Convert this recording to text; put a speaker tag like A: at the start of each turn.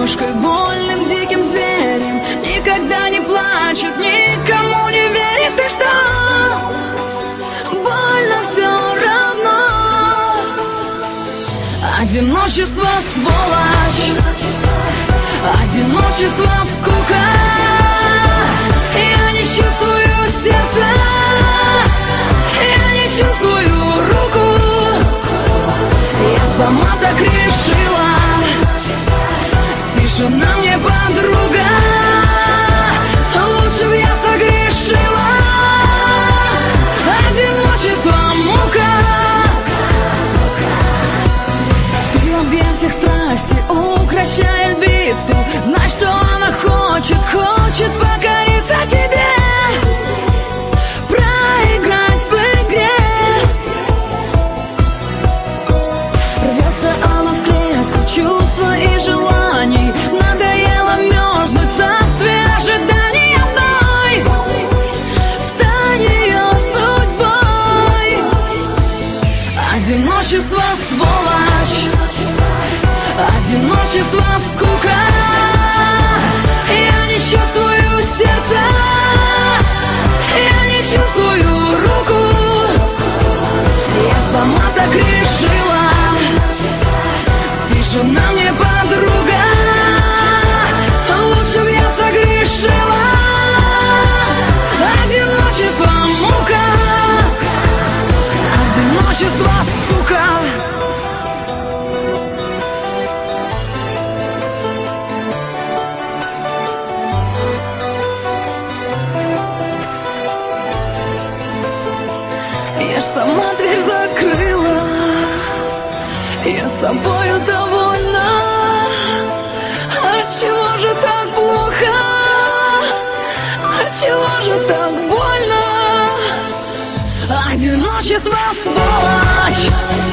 A: кошкой, вольным диким зверем, никогда не плачет, никому не верит. И что? Больно все равно. Одиночество, сволочь, одиночество, скука. Я не чувствую сердца, я не чувствую руку. Я сама так решила. Тишина мне подруга, лучше б я согрешила. Одиночество, мука. Ты в объятиях страсти укрощая львицу, знай, что она хочет покориться тебе, проиграть в игре. Рвется она в клетку чувства и желаний, надоело мерзнуть в царстве ожидания одной. Стань ее судьбой. Одиночество, сволочь, одиночество, скука. Я не чувствую сердца, я не чувствую руку. Я сама так решила. Тишина мне подруга, лучше б я согрешила. Одиночество, мука. Одиночество, сука. Я ж сама дверь закрыла, я собою довольна. Отчего же так плохо? Отчего же так больно? Одиночество, сволочь.